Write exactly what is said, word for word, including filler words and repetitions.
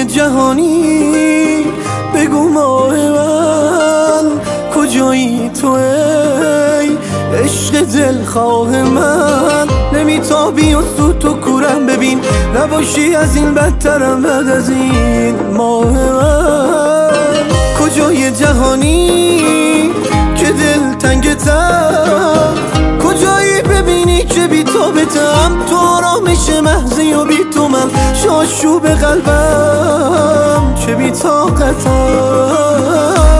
جهانی بگو ماه من کجایی تو ای عشق دلخواه من؟ نمیتابی و سود تو کورم ببین نباشی از این بدترم بعد از این ماه من کجای جهانی که دل تنگتم کجایی ببینی که بی تو بتم تو آرامش محضی و بی تو من شاشوب قلبم چه بی طاقتم